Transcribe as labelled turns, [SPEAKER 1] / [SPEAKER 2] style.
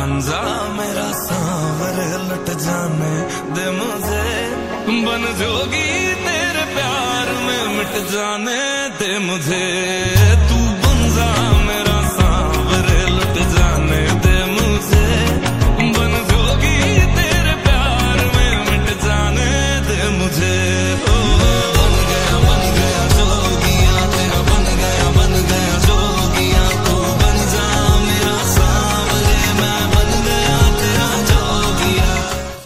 [SPEAKER 1] रांझा मेरा सांवर लट जाने दे मुझे, बन जोगी तेरे प्यार में मिट जाने दे मुझे।